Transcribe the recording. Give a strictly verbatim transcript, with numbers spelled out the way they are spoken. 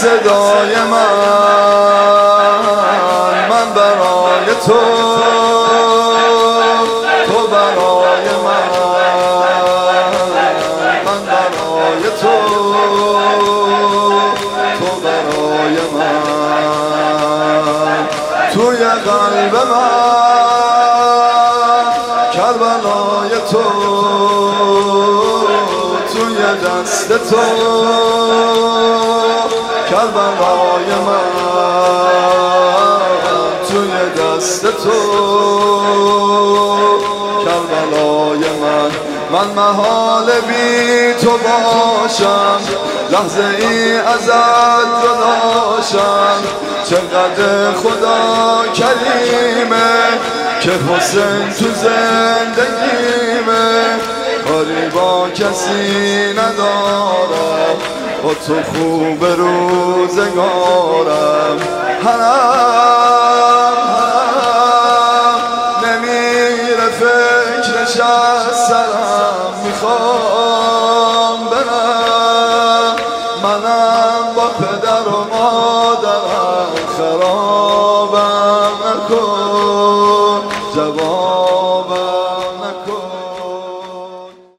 صدای من من برای تو تو برای من من برای تو تو برای من توی قلب من کربلای تو توی دست تو کربلای من توی دست تو کربلای من من محال بی تو باشم لحظه ای ازت جداشم چقدر خدا کریمه که حسین تو زندگیمه کاری با کسی ندارم با تو خوب روزگارم هرم هرم نمیره فکرش از سرم میخواد